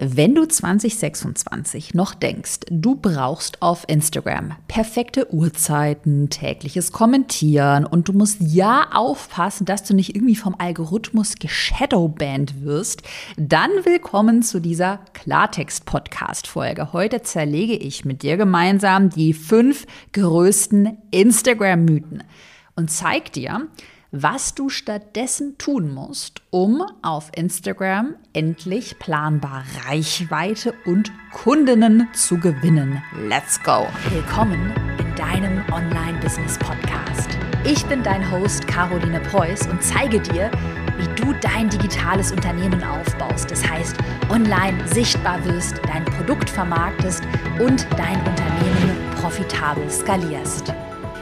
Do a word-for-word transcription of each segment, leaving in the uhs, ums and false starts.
Wenn du zwanzig sechsundzwanzig noch denkst, du brauchst auf Instagram perfekte Uhrzeiten, tägliches Kommentieren und du musst ja aufpassen, dass du nicht irgendwie vom Algorithmus geshadowbanned wirst, dann willkommen zu dieser Klartext-Podcast-Folge. Heute zerlege ich mit dir gemeinsam die fünf größten Instagram-Mythen und zeig dir, was du stattdessen tun musst, um auf Instagram endlich planbar Reichweite und Kundinnen zu gewinnen. Let's go! Willkommen in deinem Online-Business-Podcast. Ich bin dein Host Caroline Preuß und zeige dir, wie du dein digitales Unternehmen aufbaust. Das heißt, online sichtbar wirst, dein Produkt vermarktest und dein Unternehmen profitabel skalierst.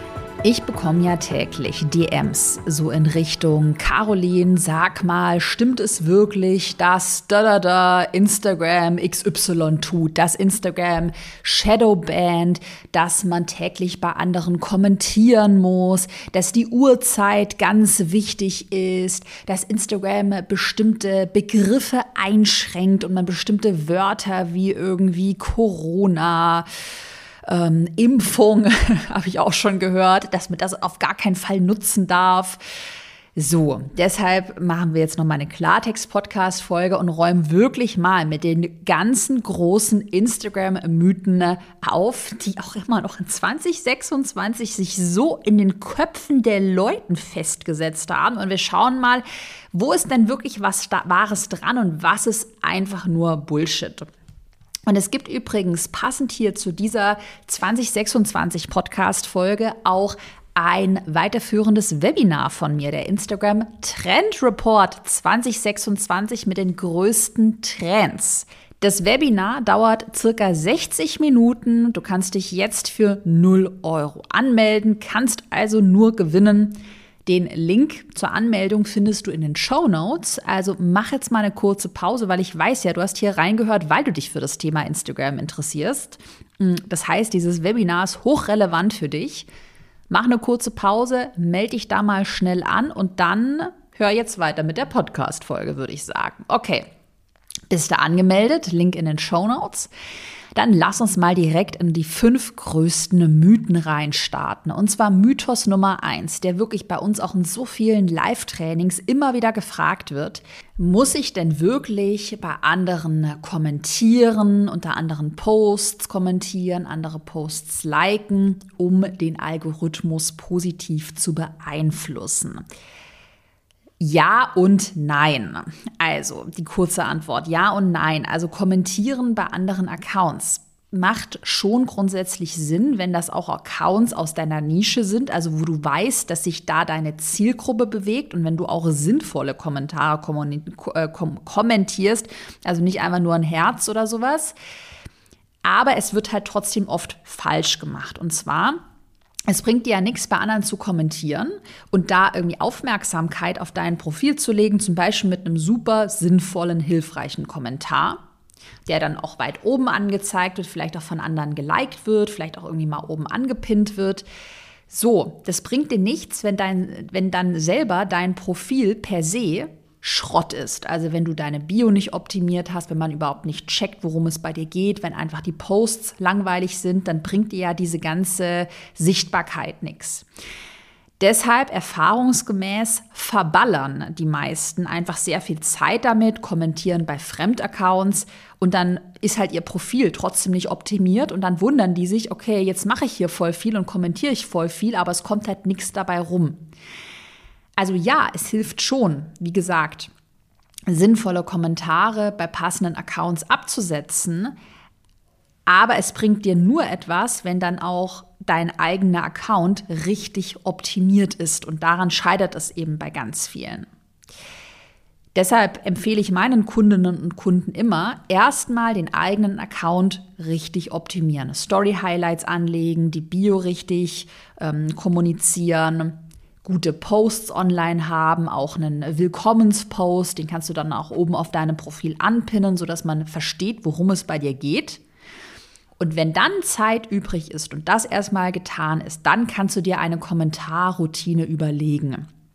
Ich bekomme ja täglich D Ms, so in Richtung Caroline, sag mal, stimmt es wirklich, dass da da da Instagram X Y tut, dass Instagram Shadowbanned, dass man täglich bei anderen kommentieren muss, dass die Uhrzeit ganz wichtig ist, dass Instagram bestimmte Begriffe einschränkt und man bestimmte Wörter wie irgendwie Corona, Ähm, Impfung, habe ich auch schon gehört, dass man das auf gar keinen Fall nutzen darf. So, deshalb machen wir jetzt noch mal eine Klartext-Podcast-Folge und räumen wirklich mal mit den ganzen großen Instagram-Mythen auf, die auch immer noch in zwanzig sechsundzwanzig sich so in den Köpfen der Leuten festgesetzt haben. Und wir schauen mal, wo ist denn wirklich was Wahres dran und was ist einfach nur Bullshit. Und es gibt übrigens passend hier zu dieser zwanzig sechsundzwanzig Podcast-Folge auch ein weiterführendes Webinar von mir, der Instagram Trend Report zwanzig sechsundzwanzig mit den größten Trends. Das Webinar dauert circa sechzig Minuten. Du kannst dich jetzt für null Euro anmelden, kannst also nur gewinnen. Den Link zur Anmeldung findest du in den Shownotes. Also mach jetzt mal eine kurze Pause, weil ich weiß ja, du hast hier reingehört, weil du dich für das Thema Instagram interessierst. Das heißt, dieses Webinar ist hochrelevant für dich. Mach eine kurze Pause, melde dich da mal schnell an und dann hör jetzt weiter mit der Podcast-Folge, würde ich sagen. Okay, bist du angemeldet? Link in den Shownotes. Dann lass uns mal direkt in die fünf größten Mythen reinstarten. Und zwar Mythos Nummer eins, der wirklich bei uns auch in so vielen Live-Trainings immer wieder gefragt wird. Muss ich denn wirklich bei anderen kommentieren, unter anderen Posts kommentieren, andere Posts liken, um den Algorithmus positiv zu beeinflussen? Ja und nein. Also die kurze Antwort, ja und nein. Also kommentieren bei anderen Accounts macht schon grundsätzlich Sinn, wenn das auch Accounts aus deiner Nische sind, also wo du weißt, dass sich da deine Zielgruppe bewegt und wenn du auch sinnvolle Kommentare kommentierst, also nicht einfach nur ein Herz oder sowas. Aber es wird halt trotzdem oft falsch gemacht. Und zwar: Es bringt dir ja nichts, bei anderen zu kommentieren und da irgendwie Aufmerksamkeit auf dein Profil zu legen, zum Beispiel mit einem super sinnvollen, hilfreichen Kommentar, der dann auch weit oben angezeigt wird, vielleicht auch von anderen geliked wird, vielleicht auch irgendwie mal oben angepinnt wird. So, das bringt dir nichts, wenn dein, wenn dann selber dein Profil per se Schrott ist. Also wenn du deine Bio nicht optimiert hast, wenn man überhaupt nicht checkt, worum es bei dir geht, wenn einfach die Posts langweilig sind, dann bringt dir ja diese ganze Sichtbarkeit nichts. Deshalb erfahrungsgemäß verballern die meisten einfach sehr viel Zeit damit, kommentieren bei Fremdaccounts und dann ist halt ihr Profil trotzdem nicht optimiert und dann wundern die sich, okay, jetzt mache ich hier voll viel und kommentiere ich voll viel, aber es kommt halt nichts dabei rum. Also ja, es hilft schon, wie gesagt, sinnvolle Kommentare bei passenden Accounts abzusetzen, aber es bringt dir nur etwas, wenn dann auch dein eigener Account richtig optimiert ist und daran scheitert es eben bei ganz vielen. Deshalb empfehle ich meinen Kundinnen und Kunden immer, erstmal den eigenen Account richtig optimieren, Story-Highlights anlegen, die Bio richtig ähm, kommunizieren, gute Posts online haben, auch einen Willkommenspost, den kannst du dann auch oben auf deinem Profil anpinnen, sodass man versteht, worum es bei dir geht. Und wenn dann Zeit übrig ist und das erstmal getan ist, dann kannst du dir eine Kommentarroutine überlegen.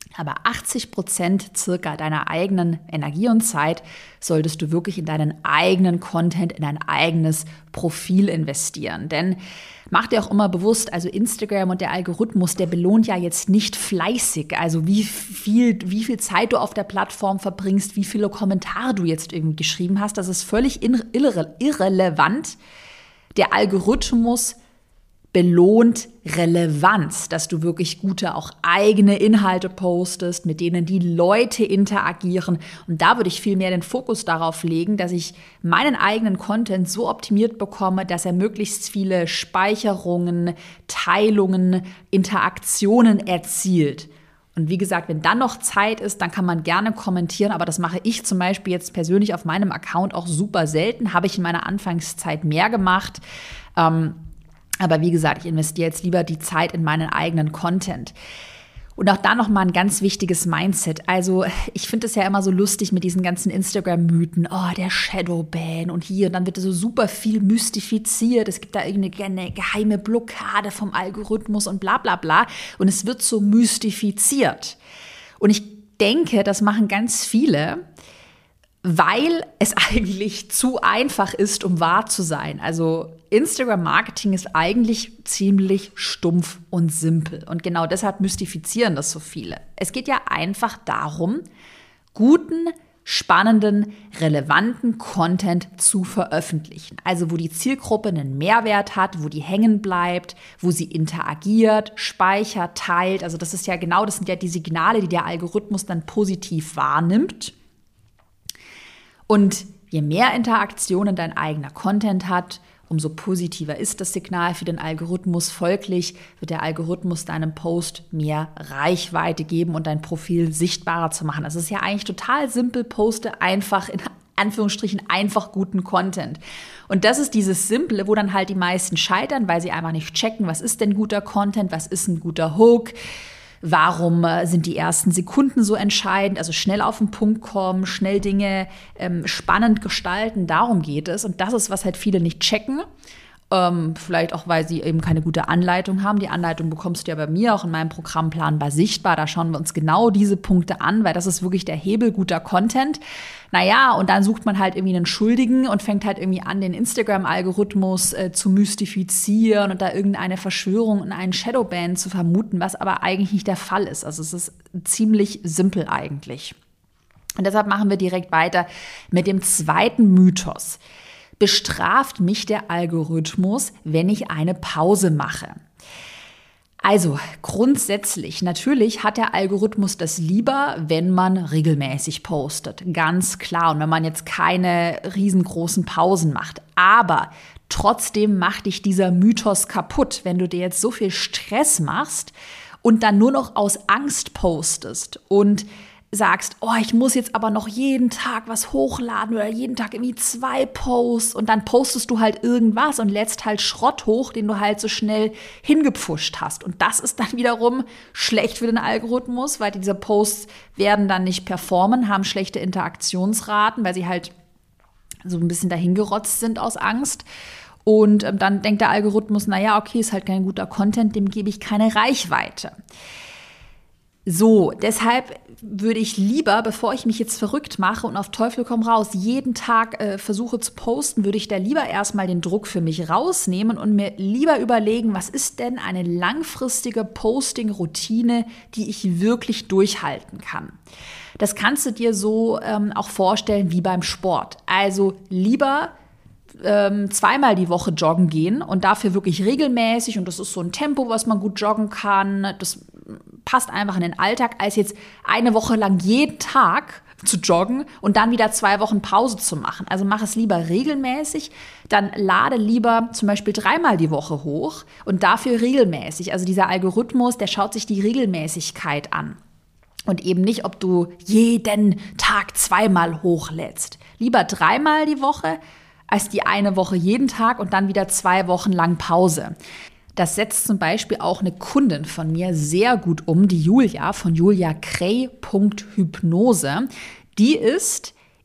Aber achtzig Prozent circa deiner eigenen Energie und Zeit solltest du wirklich in deinen eigenen Content, in dein eigenes Profil investieren. Denn mach dir auch immer bewusst, also Instagram und der Algorithmus, der belohnt ja jetzt nicht fleißig. Also wie viel, wie viel Zeit du auf der Plattform verbringst, wie viele Kommentare du jetzt irgendwie geschrieben hast, das ist völlig irre, irrelevant. Der Algorithmus belohnt Relevanz, dass du wirklich gute, auch eigene Inhalte postest, mit denen die Leute interagieren. Und da würde ich viel mehr den Fokus darauf legen, dass ich meinen eigenen Content so optimiert bekomme, dass er möglichst viele Speicherungen, Teilungen, Interaktionen erzielt. Und wie gesagt, wenn dann noch Zeit ist, dann kann man gerne kommentieren, aber das mache ich zum Beispiel jetzt persönlich auf meinem Account auch super selten, habe ich in meiner Anfangszeit mehr gemacht. Ähm, Aber wie gesagt, ich investiere jetzt lieber die Zeit in meinen eigenen Content. Und auch da nochmal ein ganz wichtiges Mindset. Also ich finde es ja immer so lustig mit diesen ganzen Instagram-Mythen. Oh, der Shadowban und hier. Und dann wird so super viel mystifiziert. Es gibt da irgendeine geheime Blockade vom Algorithmus und bla bla bla. Und es wird so mystifiziert. Und ich denke, das machen ganz viele, weil es eigentlich zu einfach ist, um wahr zu sein. Also Instagram-Marketing ist eigentlich ziemlich stumpf und simpel. Und genau deshalb mystifizieren das so viele. Es geht ja einfach darum, guten, spannenden, relevanten Content zu veröffentlichen. Also wo die Zielgruppe einen Mehrwert hat, wo die hängen bleibt, wo sie interagiert, speichert, teilt. Also das ist ja genau, das sind ja die Signale, die der Algorithmus dann positiv wahrnimmt. Und je mehr Interaktionen dein eigener Content hat, umso positiver ist das Signal für den Algorithmus. Folglich wird der Algorithmus deinem Post mehr Reichweite geben und dein Profil sichtbarer zu machen. Das ist ja eigentlich total simpel, poste einfach in Anführungsstrichen einfach guten Content. Und das ist dieses Simple, wo dann halt die meisten scheitern, weil sie einfach nicht checken, was ist denn guter Content, was ist ein guter Hook. Warum sind die ersten Sekunden so entscheidend? Also schnell auf den Punkt kommen, schnell Dinge ähm, spannend gestalten, darum geht es. Und das ist, was halt viele nicht checken. Ähm, vielleicht auch, weil sie eben keine gute Anleitung haben. Die Anleitung bekommst du ja bei mir auch in meinem Programm Planbar Sichtbar. Da schauen wir uns genau diese Punkte an, weil das ist wirklich der Hebel guter Content. Naja, und dann sucht man halt irgendwie einen Schuldigen und fängt halt irgendwie an, den Instagram-Algorithmus äh, zu mystifizieren und da irgendeine Verschwörung und einen Shadowban zu vermuten, was aber eigentlich nicht der Fall ist. Also es ist ziemlich simpel eigentlich. Und deshalb machen wir direkt weiter mit dem zweiten Mythos. Bestraft mich der Algorithmus, wenn ich eine Pause mache? Also grundsätzlich, natürlich hat der Algorithmus das lieber, wenn man regelmäßig postet. Ganz klar. Und wenn man jetzt keine riesengroßen Pausen macht. Aber trotzdem macht dich dieser Mythos kaputt, wenn du dir jetzt so viel Stress machst und dann nur noch aus Angst postest und sagst, oh, ich muss jetzt aber noch jeden Tag was hochladen oder jeden Tag irgendwie zwei Posts und dann postest du halt irgendwas und lädst halt Schrott hoch, den du halt so schnell hingepfuscht hast. Und das ist dann wiederum schlecht für den Algorithmus, weil diese Posts werden dann nicht performen, haben schlechte Interaktionsraten, weil sie halt so ein bisschen dahingerotzt sind aus Angst. Und ähm, dann denkt der Algorithmus, naja, okay, ist halt kein guter Content, dem gebe ich keine Reichweite. So, deshalb würde ich lieber, bevor ich mich jetzt verrückt mache und auf Teufel komm raus, jeden Tag äh, versuche zu posten, würde ich da lieber erstmal den Druck für mich rausnehmen und mir lieber überlegen, was ist denn eine langfristige Posting-Routine, die ich wirklich durchhalten kann. Das kannst du dir so ähm, auch vorstellen wie beim Sport. Also lieber ähm, zweimal die Woche joggen gehen und dafür wirklich regelmäßig, und das ist so ein Tempo, was man gut joggen kann, das passt einfach in den Alltag, als jetzt eine Woche lang jeden Tag zu joggen und dann wieder zwei Wochen Pause zu machen. Also mach es lieber regelmäßig, dann lade lieber zum Beispiel dreimal die Woche hoch und dafür regelmäßig. Also dieser Algorithmus, der schaut sich die Regelmäßigkeit an und eben nicht, ob du jeden Tag zweimal hochlädst. Lieber dreimal die Woche als die eine Woche jeden Tag und dann wieder zwei Wochen lang Pause. Das setzt zum Beispiel auch eine Kundin von mir sehr gut um, die Julia von julia krey punkt hypnose. Die ist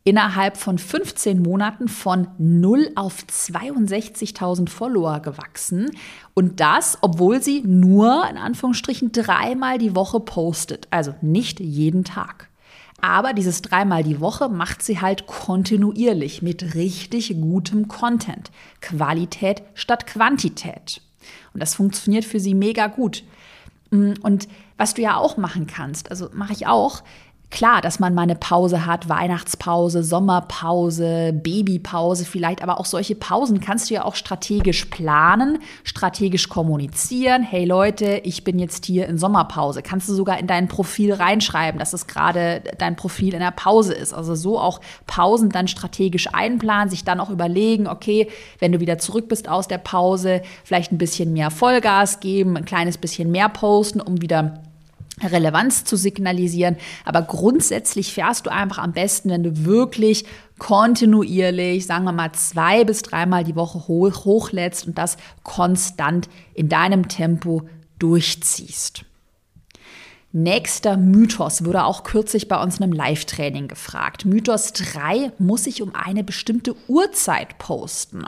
innerhalb von fünfzehn Monaten von null auf zweiundsechzigtausend Follower gewachsen. Und das, obwohl sie nur, in Anführungsstrichen, dreimal die Woche postet. Also nicht jeden Tag. Aber dieses dreimal die Woche macht sie halt kontinuierlich mit richtig gutem Content. Qualität statt Quantität. Und das funktioniert für sie mega gut. Und was du ja auch machen kannst, also mache ich auch, klar, dass man mal eine Pause hat, Weihnachtspause, Sommerpause, Babypause vielleicht, aber auch solche Pausen kannst du ja auch strategisch planen, strategisch kommunizieren. Hey Leute, ich bin jetzt hier in Sommerpause. Kannst du sogar in dein Profil reinschreiben, dass es gerade dein Profil in der Pause ist. Also so auch Pausen dann strategisch einplanen, sich dann auch überlegen, okay, wenn du wieder zurück bist aus der Pause, vielleicht ein bisschen mehr Vollgas geben, ein kleines bisschen mehr posten, um wieder Relevanz zu signalisieren, aber grundsätzlich fährst du einfach am besten, wenn du wirklich kontinuierlich, sagen wir mal zwei bis dreimal die Woche hoch, hochlädst und das konstant in deinem Tempo durchziehst. Nächster Mythos wurde auch kürzlich bei uns in einem Live-Training gefragt. Mythos drei: muss ich um eine bestimmte Uhrzeit posten?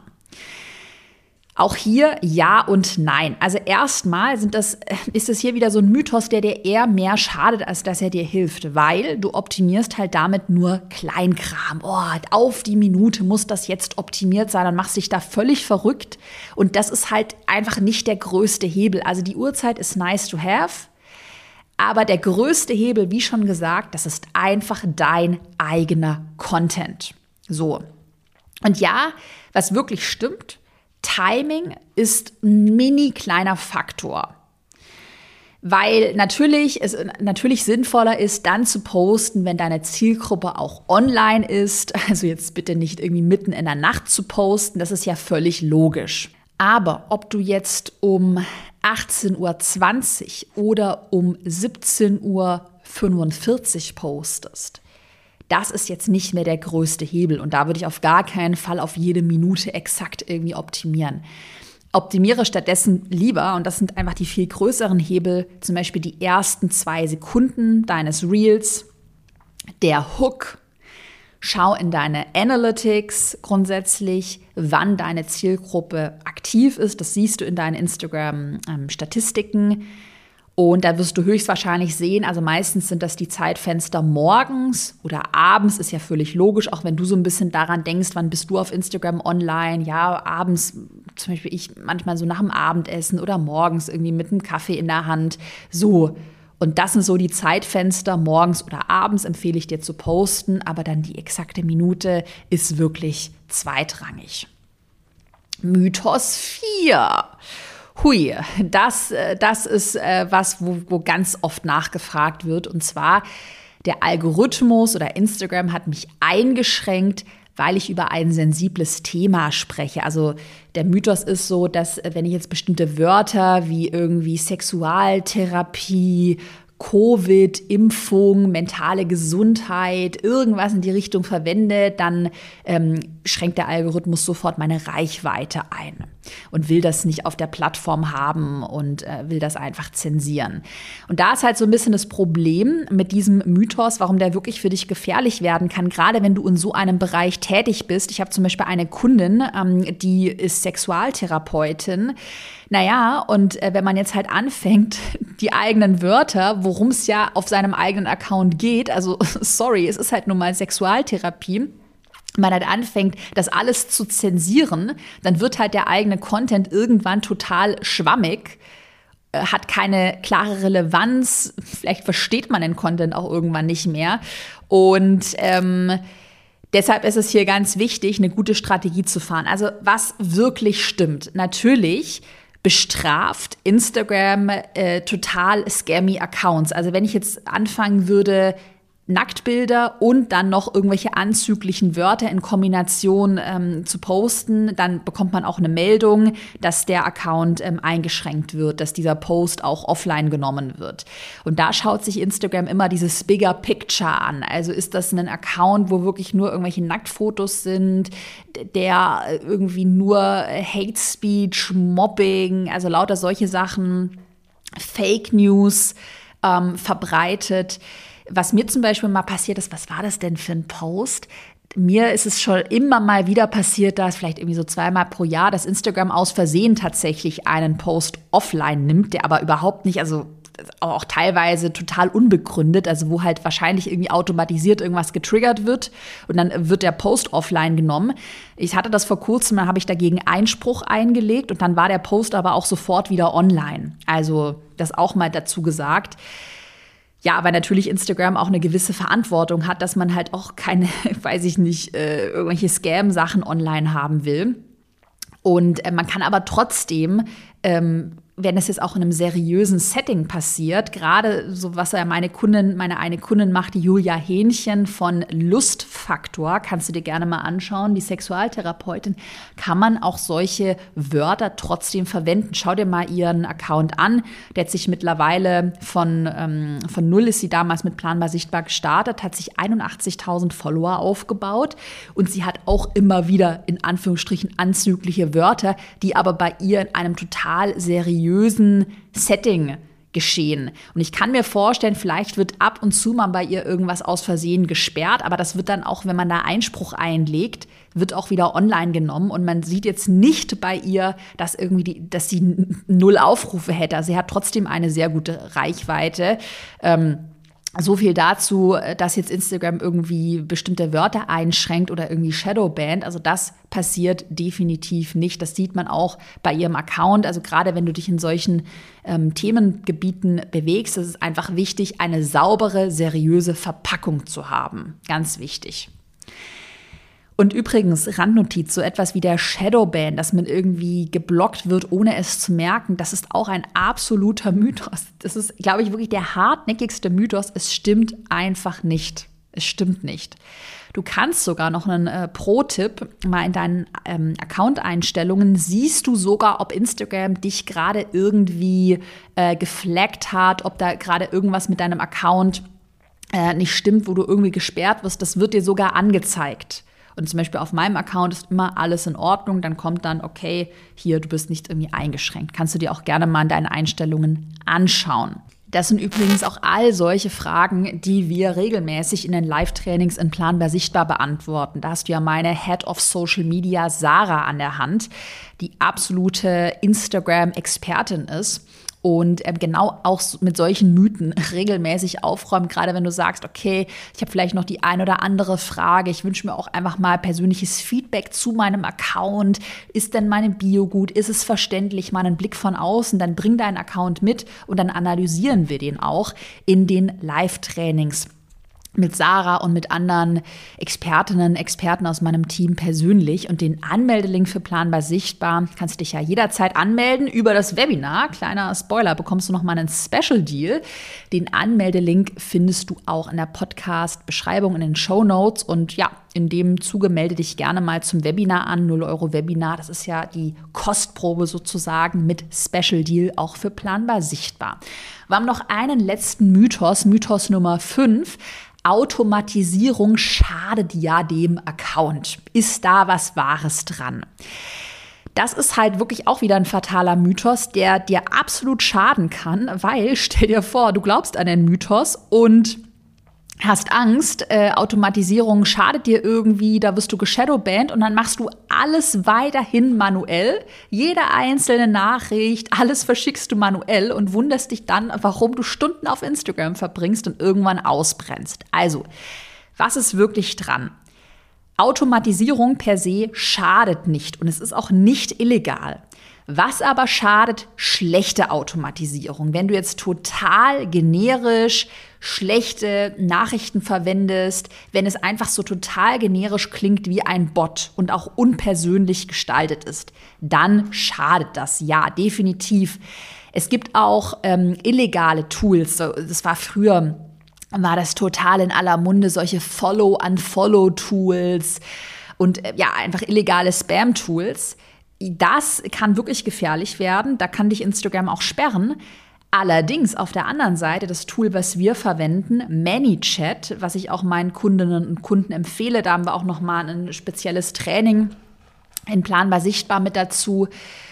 Auch hier ja und nein. Also erstmal sind das, ist es hier wieder so ein Mythos, der dir eher mehr schadet, als dass er dir hilft, weil du optimierst halt damit nur Kleinkram. Oh, auf die Minute muss das jetzt optimiert sein, dann machst dich da völlig verrückt. Und das ist halt einfach nicht der größte Hebel. Also die Uhrzeit ist nice to have, aber der größte Hebel, wie schon gesagt, das ist einfach dein eigener Content. So. Und ja, was wirklich stimmt, Timing ist ein mini kleiner Faktor, weil natürlich es natürlich sinnvoller ist, dann zu posten, wenn deine Zielgruppe auch online ist. Also jetzt bitte nicht irgendwie mitten in der Nacht zu posten, das ist ja völlig logisch. Aber ob du jetzt um achtzehn Uhr zwanzig oder um siebzehn Uhr fünfundvierzig postest, das ist jetzt nicht mehr der größte Hebel und da würde ich auf gar keinen Fall auf jede Minute exakt irgendwie optimieren. Optimiere stattdessen lieber, und das sind einfach die viel größeren Hebel, zum Beispiel die ersten zwei Sekunden deines Reels, der Hook. Schau in deine Analytics grundsätzlich, wann deine Zielgruppe aktiv ist. Das siehst du in deinen Instagram-Statistiken. Und da wirst du höchstwahrscheinlich sehen, also meistens sind das die Zeitfenster morgens oder abends, ist ja völlig logisch, auch wenn du so ein bisschen daran denkst, wann bist du auf Instagram online, ja, abends, zum Beispiel ich manchmal so nach dem Abendessen oder morgens irgendwie mit einem Kaffee in der Hand, so. Und das sind so die Zeitfenster, morgens oder abends empfehle ich dir zu posten, aber dann die exakte Minute ist wirklich zweitrangig. Mythos vier. Hui, das, das ist äh, was, wo, wo ganz oft nachgefragt wird. Und zwar, der Algorithmus oder Instagram hat mich eingeschränkt, weil ich über ein sensibles Thema spreche. Also der Mythos ist so, dass wenn ich jetzt bestimmte Wörter wie irgendwie Sexualtherapie, Covid, Impfung, mentale Gesundheit, irgendwas in die Richtung verwende, dann ähm, schränkt der Algorithmus sofort meine Reichweite ein und will das nicht auf der Plattform haben und äh, will das einfach zensieren. Und da ist halt so ein bisschen das Problem mit diesem Mythos, warum der wirklich für dich gefährlich werden kann, gerade wenn du in so einem Bereich tätig bist. Ich habe zum Beispiel eine Kundin, ähm, die ist Sexualtherapeutin. Naja, und äh, wenn man jetzt halt anfängt, die eigenen Wörter, worum es ja auf seinem eigenen Account geht, also sorry, es ist halt nun mal Sexualtherapie, man halt anfängt, das alles zu zensieren, dann wird halt der eigene Content irgendwann total schwammig, äh, hat keine klare Relevanz, vielleicht versteht man den Content auch irgendwann nicht mehr und ähm, deshalb ist es hier ganz wichtig, eine gute Strategie zu fahren. Also was wirklich stimmt, natürlich bestraft Instagram äh, total scammy Accounts. Also wenn ich jetzt anfangen würde, Nacktbilder und dann noch irgendwelche anzüglichen Wörter in Kombination ähm, zu posten, dann bekommt man auch eine Meldung, dass der Account ähm, eingeschränkt wird, dass dieser Post auch offline genommen wird. Und da schaut sich Instagram immer dieses Bigger Picture an. Also ist das ein Account, wo wirklich nur irgendwelche Nacktfotos sind, der irgendwie nur Hate Speech, Mobbing, also lauter solche Sachen, Fake News ähm, verbreitet. Was mir zum Beispiel mal passiert ist, was war das denn für ein Post? Mir ist es schon immer mal wieder passiert, dass vielleicht irgendwie so zweimal pro Jahr das Instagram aus Versehen tatsächlich einen Post offline nimmt, der aber überhaupt nicht, also auch teilweise total unbegründet, also wo halt wahrscheinlich irgendwie automatisiert irgendwas getriggert wird und dann wird der Post offline genommen. Ich hatte das vor kurzem, dann habe ich dagegen Einspruch eingelegt und dann war der Post aber auch sofort wieder online. Also das auch mal dazu gesagt. Ja, aber natürlich Instagram auch eine gewisse Verantwortung hat, dass man halt auch keine, weiß ich nicht, äh, irgendwelche Scam-Sachen online haben will. Und äh, man kann aber trotzdem, ähm, wenn es jetzt auch in einem seriösen Setting passiert, gerade so, was ja meine Kundin, meine eine Kundin macht, die Julia Hähnchen von Lustfaktor, kannst du dir gerne mal anschauen, die Sexualtherapeutin, kann man auch solche Wörter trotzdem verwenden. Schau dir mal ihren Account an, der hat sich mittlerweile von, ähm, von null ist sie damals mit Planbar Sichtbar gestartet, hat sich einundachtzigtausend Follower aufgebaut und sie hat auch immer wieder in Anführungsstrichen anzügliche Wörter, die aber bei ihr in einem total seriösen Setting geschehen. Und ich kann mir vorstellen, vielleicht wird ab und zu mal bei ihr irgendwas aus Versehen gesperrt, aber das wird dann auch, wenn man da Einspruch einlegt, wird auch wieder online genommen und man sieht jetzt nicht bei ihr, dass irgendwie die, dass sie null Aufrufe hätte. Sie hat trotzdem eine sehr gute Reichweite. Ähm, So viel dazu, dass jetzt Instagram irgendwie bestimmte Wörter einschränkt oder irgendwie Shadowbanned. Also das passiert definitiv nicht. Das sieht man auch bei ihrem Account. Also gerade wenn du dich in solchen ähm, Themengebieten bewegst, ist es einfach wichtig, eine saubere, seriöse Verpackung zu haben. Ganz wichtig. Und übrigens, Randnotiz, so etwas wie der Shadowban, dass man irgendwie geblockt wird, ohne es zu merken, das ist auch ein absoluter Mythos. Das ist, glaube ich, wirklich der hartnäckigste Mythos. Es stimmt einfach nicht. Es stimmt nicht. Du kannst sogar noch einen äh, Pro-Tipp, mal in deinen ähm, Account-Einstellungen siehst du sogar, ob Instagram dich gerade irgendwie äh, geflaggt hat, ob da gerade irgendwas mit deinem Account äh, nicht stimmt, wo du irgendwie gesperrt wirst. Das wird dir sogar angezeigt. Und zum Beispiel auf meinem Account ist immer alles in Ordnung. Dann kommt dann, okay, hier, du bist nicht irgendwie eingeschränkt. Kannst du dir auch gerne mal in deinen Einstellungen anschauen. Das sind übrigens auch all solche Fragen, die wir regelmäßig in den Live-Trainings in Planbar Sichtbar beantworten. Da hast du ja meine Head of Social Media, Sarah, an der Hand, die absolute Instagram-Expertin ist. Und ähm, genau auch mit solchen Mythen regelmäßig aufräumen, gerade wenn du sagst, okay, ich habe vielleicht noch die ein oder andere Frage, ich wünsche mir auch einfach mal persönliches Feedback zu meinem Account. Ist denn meine Bio gut? Ist es verständlich? Mal einen Blick von außen, dann bring deinen Account mit und dann analysieren wir den auch in den Live-Trainings mit Sarah und mit anderen Expertinnen, Experten aus meinem Team persönlich. Und den Anmeldelink für Planbar Sichtbar kannst du dich ja jederzeit anmelden über das Webinar. Kleiner Spoiler, bekommst du noch mal einen Special Deal. Den Anmeldelink findest du auch in der Podcast-Beschreibung, in den Shownotes. Und ja, in dem Zuge melde dich gerne mal zum Webinar an. null Euro Webinar, das ist ja die Kostprobe sozusagen mit Special Deal auch für Planbar Sichtbar. Wir haben noch einen letzten Mythos, Mythos Nummer fünf. Automatisierung schadet ja dem Account. Ist da was Wahres dran? Das ist halt wirklich auch wieder ein fataler Mythos, der dir absolut schaden kann, weil, stell dir vor, du glaubst an den Mythos und hast Angst, äh, Automatisierung schadet dir irgendwie, da wirst du geshadowbanned und dann machst du alles weiterhin manuell. Jede einzelne Nachricht, alles verschickst du manuell und wunderst dich dann, warum du Stunden auf Instagram verbringst und irgendwann ausbrennst. Also, was ist wirklich dran? Automatisierung per se schadet nicht und es ist auch nicht illegal. Was aber schadet? Schlechte Automatisierung. Wenn du jetzt total generisch schlechte Nachrichten verwendest, wenn es einfach so total generisch klingt wie ein Bot und auch unpersönlich gestaltet ist, dann schadet das. Ja, definitiv. Es gibt auch ähm, illegale Tools. Das war früher, war das total in aller Munde, solche Follow-Unfollow-Tools und äh, ja, einfach illegale Spam-Tools. Das kann wirklich gefährlich werden. Da kann dich Instagram auch sperren. Allerdings auf der anderen Seite das Tool, was wir verwenden, ManyChat, was ich auch meinen Kundinnen und Kunden empfehle, da haben wir auch noch mal ein spezielles Training in Planbar Sichtbar mit dazu.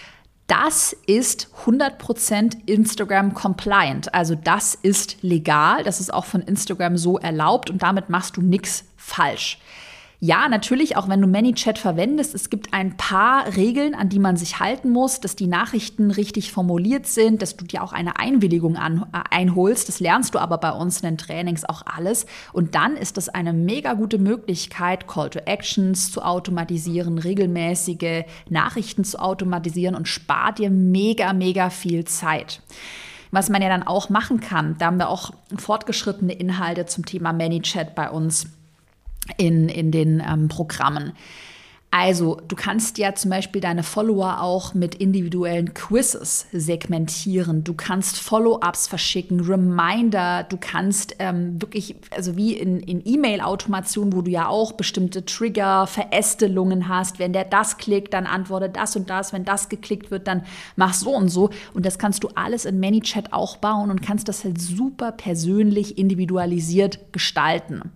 Das ist hundert Prozent Instagram-compliant. Also das ist legal, das ist auch von Instagram so erlaubt und damit machst du nichts falsch. Ja, natürlich, auch wenn du ManyChat verwendest, es gibt ein paar Regeln, an die man sich halten muss, dass die Nachrichten richtig formuliert sind, dass du dir auch eine Einwilligung an, äh, einholst. Das lernst du aber bei uns in den Trainings auch alles. Und dann ist das eine mega gute Möglichkeit, Call to Actions zu automatisieren, regelmäßige Nachrichten zu automatisieren und spart dir mega, mega viel Zeit. Was man ja dann auch machen kann, da haben wir auch fortgeschrittene Inhalte zum Thema ManyChat bei uns in, in den ähm, Programmen. Also, du kannst ja zum Beispiel deine Follower auch mit individuellen Quizzes segmentieren. Du kannst Follow-ups verschicken, Reminder. Du kannst ähm, wirklich, also wie in, in E-Mail-Automation, wo du ja auch bestimmte Trigger, Verästelungen hast. Wenn der das klickt, dann antworte das und das. Wenn das geklickt wird, dann mach so und so. Und das kannst du alles in ManyChat auch bauen und kannst das halt super persönlich individualisiert gestalten.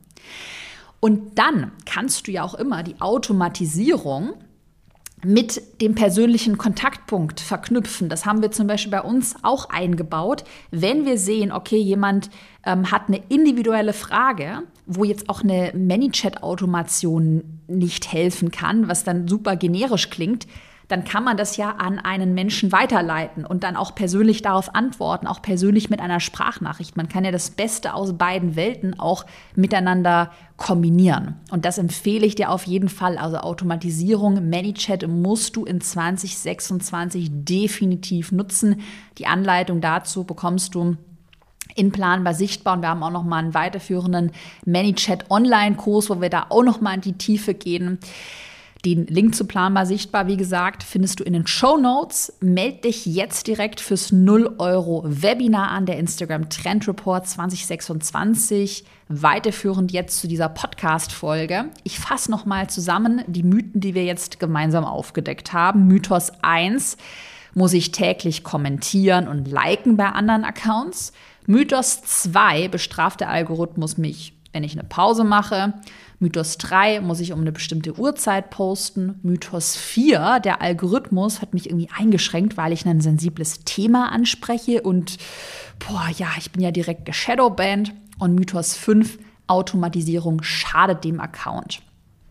Und dann kannst du ja auch immer die Automatisierung mit dem persönlichen Kontaktpunkt verknüpfen. Das haben wir zum Beispiel bei uns auch eingebaut. Wenn wir sehen, okay, jemand ähm, hat eine individuelle Frage, wo jetzt auch eine ManyChat-Automation nicht helfen kann, was dann super generisch klingt, dann kann man das ja an einen Menschen weiterleiten und dann auch persönlich darauf antworten, auch persönlich mit einer Sprachnachricht. Man kann ja das Beste aus beiden Welten auch miteinander kombinieren. Und das empfehle ich dir auf jeden Fall. Also Automatisierung, ManyChat musst du in zwanzig sechsundzwanzig definitiv nutzen. Die Anleitung dazu bekommst du in Planbar Sichtbar. Und wir haben auch noch mal einen weiterführenden ManyChat-Online-Kurs, wo wir da auch noch mal in die Tiefe gehen. Den Link zu Planbar Sichtbar, wie gesagt, findest du in den Shownotes. Meld dich jetzt direkt fürs null Euro Webinar an, der Instagram Trend Report zwanzig sechsundzwanzig. Weiterführend jetzt zu dieser Podcast-Folge. Ich fasse noch mal zusammen die Mythen, die wir jetzt gemeinsam aufgedeckt haben. Mythos eins, muss ich täglich kommentieren und liken bei anderen Accounts. Mythos zwei, bestraft der Algorithmus mich, wenn ich eine Pause mache. Mythos drei, muss ich um eine bestimmte Uhrzeit posten. Mythos vier, der Algorithmus hat mich irgendwie eingeschränkt, weil ich ein sensibles Thema anspreche und boah, ja, ich bin ja direkt geshadowbanned. Und Mythos fünf, Automatisierung schadet dem Account.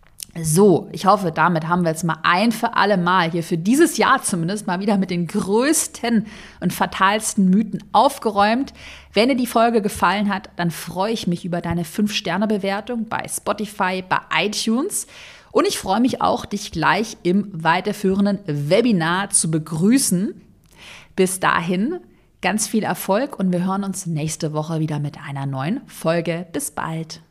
So, ich hoffe, damit haben wir jetzt mal ein für alle Mal hier für dieses Jahr zumindest mal wieder mit den größten und fatalsten Mythen aufgeräumt. Wenn dir die Folge gefallen hat, dann freue ich mich über deine fünf Sterne Bewertung bei Spotify, bei iTunes. Und ich freue mich auch, dich gleich im weiterführenden Webinar zu begrüßen. Bis dahin ganz viel Erfolg und wir hören uns nächste Woche wieder mit einer neuen Folge. Bis bald.